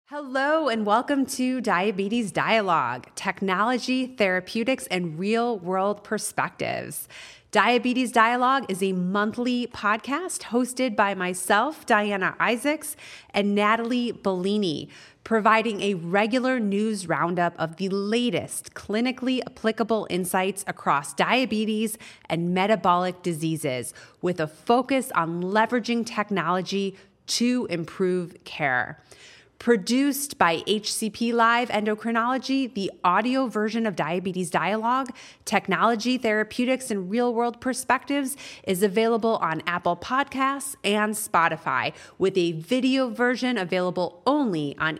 Hello, and welcome to Diabetes Dialogue, Technology, Therapeutics, and Real-World Perspectives. Diabetes Dialogue is a monthly podcast hosted by myself, Diana Isaacs, and Natalie Bellini, providing a regular news roundup of the latest clinically applicable insights across diabetes and metabolic diseases, with a focus on leveraging technology to improve care. Produced by HCP Live Endocrinology, the audio version of Diabetes Dialogue, Technology, Therapeutics, and Real-World Perspectives is available on Apple Podcasts and Spotify, with a video version available only on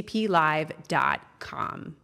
hcplive.com.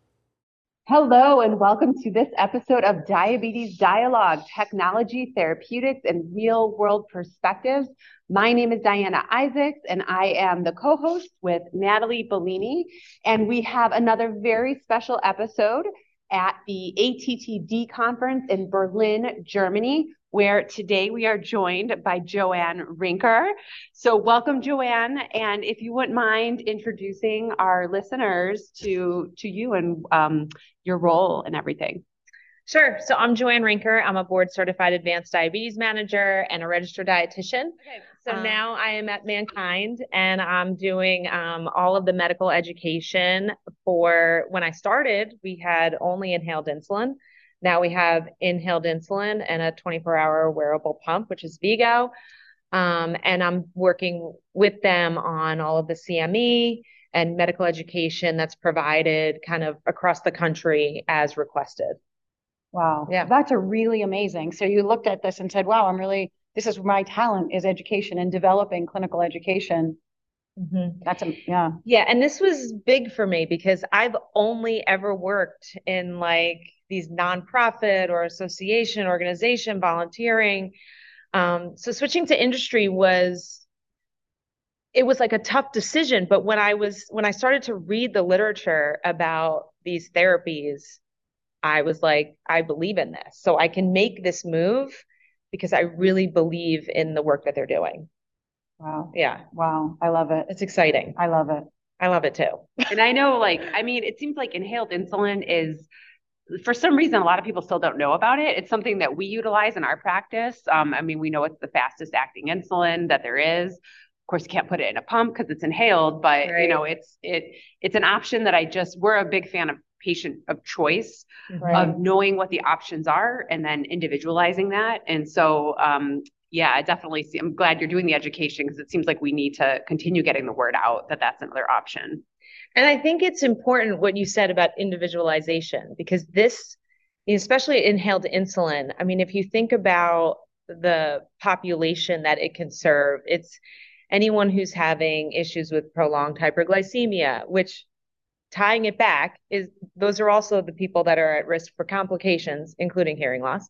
Hello, and welcome to this episode of Diabetes Dialogue, Technology, Therapeutics, and Real-World Perspectives. My name is Diana Isaacs, and I am the co-host with Natalie Bellini, and we have another very special episode at the ATTD conference in Berlin, Germany, where today we are joined by Joanne Rinker. So welcome, Joanne, and if you wouldn't mind introducing our listeners to you and your role and everything. Sure. So I'm Joanne Rinker. I'm a board certified advanced diabetes manager and a registered dietitian. Okay. So now I am at MannKind, and I'm doing all of the medical education for, when I started, we had only inhaled insulin. Now we have inhaled insulin and a 24-hour wearable pump, which is V-Go. And I'm working with them on all of the CME and medical education that's provided kind of across the country as requested. Wow. Yeah. That's a really amazing. So you looked at this and said, wow, this is my talent is education and developing clinical education. Mm-hmm. Yeah. And this was big for me because I've only ever worked in like these nonprofit or association, organization, volunteering. So switching to industry was like a tough decision. But when I started to read the literature about these therapies, I was like, I believe in this. So I can make this move because I really believe in the work that they're doing. Wow. Yeah. Wow. I love it. It's exciting. I love it. I love it too. And I know, it seems like inhaled insulin is, for some reason, a lot of people still don't know about it. It's something that we utilize in our practice. We know it's the fastest acting insulin that there is. Of course, you can't put it in a pump because it's inhaled, but right. It's an option that we're a big fan of patient of choice, right, of knowing what the options are and then individualizing that. And so, I definitely see, I'm glad you're doing the education because it seems like we need to continue getting the word out that that's another option. And I think it's important what you said about individualization, because this, especially inhaled insulin, if you think about the population that it can serve, it's anyone who's having issues with prolonged hyperglycemia, which, tying it back, is those are also the people that are at risk for complications, including hearing loss.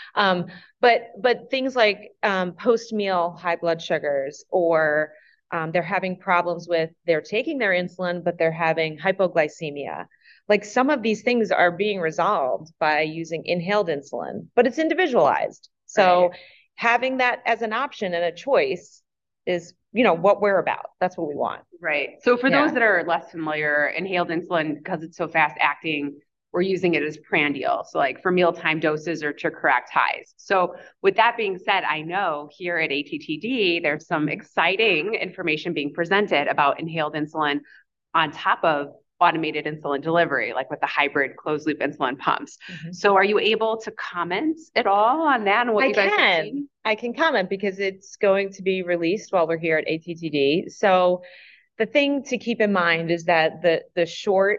But things like post-meal high blood sugars, or they're having problems they're taking their insulin, but they're having hypoglycemia. Like, some of these things are being resolved by using inhaled insulin, but it's individualized. So right, having that as an option and a choice is, what we're about. That's what we want. Right. So for those that are less familiar, inhaled insulin, because it's so fast acting, we're using it as prandial. So like for mealtime doses or to correct highs. So with that being said, I know here at ATTD, there's some exciting information being presented about inhaled insulin on top of automated insulin delivery, like with the hybrid closed loop insulin pumps. Mm-hmm. So are you able to comment at all on that and what you guys have seen? I can comment because it's going to be released while we're here at ATTD. So the thing to keep in mind is that the short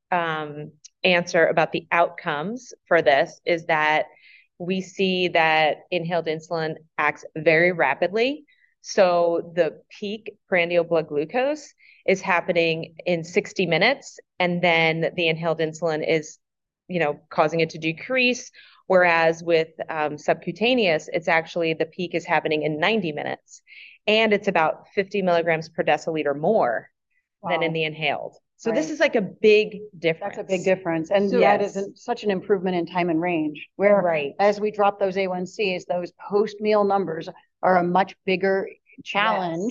answer about the outcomes for this is that we see that inhaled insulin acts very rapidly. So the peak prandial blood glucose is happening in 60 minutes, and then the inhaled insulin is, causing it to decrease. Whereas with subcutaneous, it's actually, the peak is happening in 90 minutes, and it's about 50 milligrams per deciliter more than in the inhaled. So this is like a big difference. That's a big difference. And that is such an improvement in time and range, where as we drop those A1Cs, those post-meal numbers are a much bigger challenge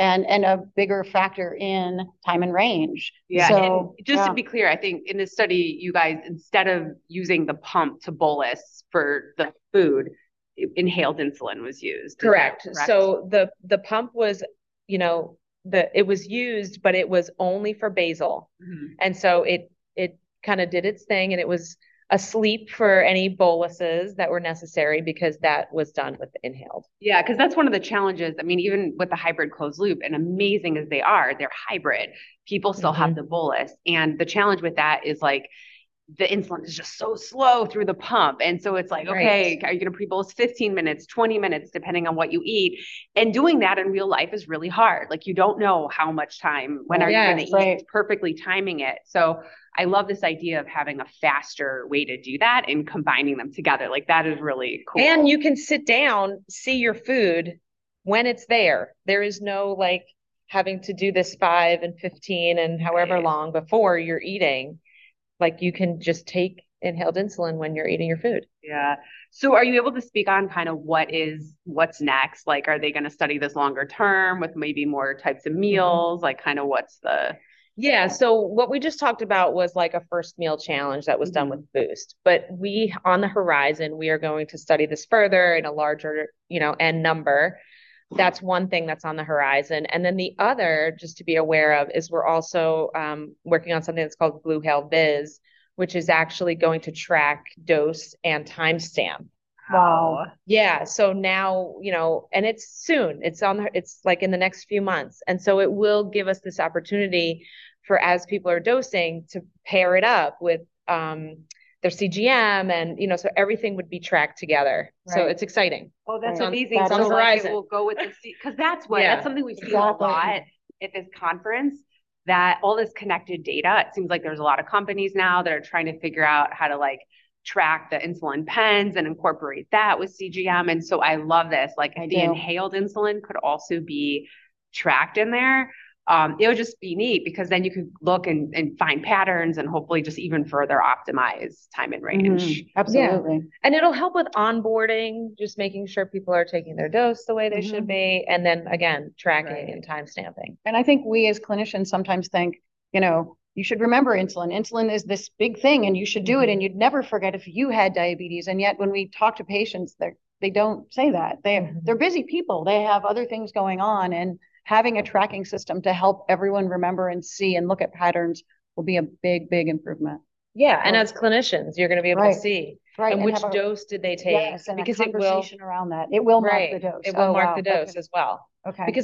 and a bigger factor in time and range. Yeah. So and just to be clear, I think in this study, you guys, instead of using the pump to bolus for the food, inhaled insulin was used. Correct. So the pump was, you know, it was used, but it was only for basal. Mm-hmm. And so it kind of did its thing, and it was asleep for any boluses that were necessary because that was done with the inhaled. Yeah, because that's one of the challenges. I mean, even with the hybrid closed loop, and amazing as they are, they're hybrid. People still have the bolus. And the challenge with that is like the insulin is just so slow through the pump. And so it's like, okay, are you going to pre-bolus 15 minutes, 20 minutes, depending on what you eat? And doing that in real life is really hard. Like you don't know how much time, when are you going to eat, perfectly timing it. So I love this idea of having a faster way to do that and combining them together. Like that is really cool. And you can sit down, see your food when it's there. There is no like having to do this 5 and 15 and however long before you're eating. Like you can just take inhaled insulin when you're eating your food. Yeah. So are you able to speak on kind of what's next? Like, are they going to study this longer term with maybe more types of meals? Mm-hmm. Like kind of what's the... Yeah. So what we just talked about was like a first meal challenge that was done with Boost, but on the horizon, we are going to study this further in a larger, N number. That's one thing that's on the horizon. And then the other, just to be aware of, is we're also working on something that's called BlueHale-Viz, which is actually going to track dose and timestamp. Wow. Yeah. So now, and it's soon. It's like in the next few months. And so it will give us this opportunity for, as people are dosing, to pair it up with their CGM, and so everything would be tracked together. Right. So it's exciting. Oh, that's amazing. It's on the horizon. It will go with the because that's something we've seen a lot at this conference. That all this connected data. It seems like there's a lot of companies now that are trying to figure out how to like track the insulin pens and incorporate that with CGM. And so I love this. Like the inhaled insulin could also be tracked in there. It would just be neat because then you could look and find patterns and hopefully just even further optimize time and range. Mm-hmm. Absolutely. Yeah. And it'll help with onboarding, just making sure people are taking their dose the way they should be. And then again, tracking and time stamping. And I think we as clinicians sometimes think, you should remember insulin. Insulin is this big thing and you should do it. And you'd never forget if you had diabetes. And yet when we talk to patients, they don't say that. They're busy people. They have other things going on, and having a tracking system to help everyone remember and see and look at patterns will be a big, big improvement. Yeah. And as clinicians, you're going to be able to see. Right. And which dose did they take? Yes, and because a conversation around that. It will mark the dose. It will mark the dose as well. Okay. Because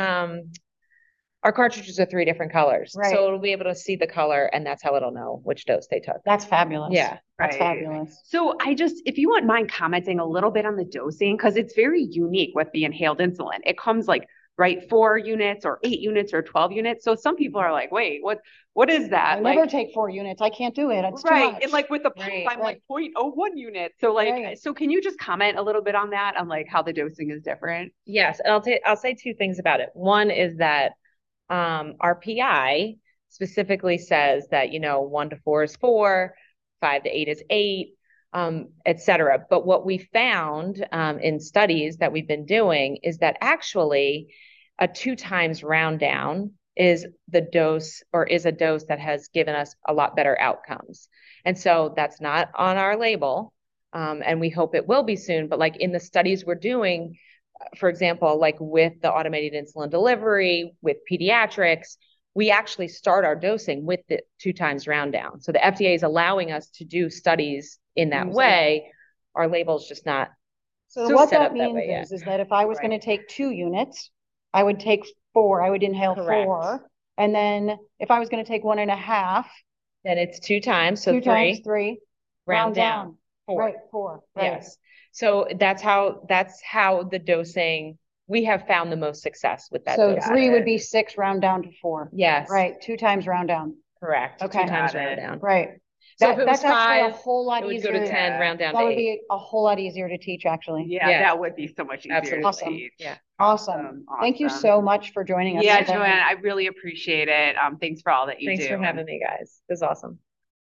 our cartridges are 3 different colors. Right. So it'll be able to see the color, and that's how it'll know which dose they took. That's fabulous. Yeah. That's fabulous. So if you wouldn't mind commenting a little bit on the dosing, because it's very unique with the inhaled insulin. It comes like 4 units or 8 units or 12 units. So some people are like, wait, what is that? I never take 4 units. I can't do it. It's too much. And like with the pump, I'm like 0.01 units. So so can you just comment a little bit on that, on like how the dosing is different? Yes. And I'll say 2 things about it. One is that our PI specifically says that, 1 to 4 is 4, 5 to 8 is 8, et cetera. But what we found in studies that we've been doing is that actually a 2 times round down is a dose that has given us a lot better outcomes. And so that's not on our label. And we hope it will be soon. But like in the studies we're doing, for example, like with the automated insulin delivery, with pediatrics, we actually start our dosing with the 2 times round down. So the FDA is allowing us to do studies in that way. Our label's just not. So what that means is that if I was going to take 2 units, I would take 4. I would inhale 4. And then if I was going to take 1.5, then it's 2 times. So 2 times 3. Round down. 4. Right, 4. Right. Yes. So that's how the dosing, we have found the most success with that. So 3 would be 6, round down to 4. Yes. Right. 2 times round down. Correct. Okay. 2 times round down. Right. So if it was that's 5, actually a whole lot it easier. Would go to 10, round down to 8. That would be a whole lot easier to teach, actually. Yeah, that would be so much easier to teach. Yeah. Awesome. Thank you so much for joining us. Yeah, Joanne, I really appreciate it. Thanks for all that you do. Thanks for having me, guys. It was awesome.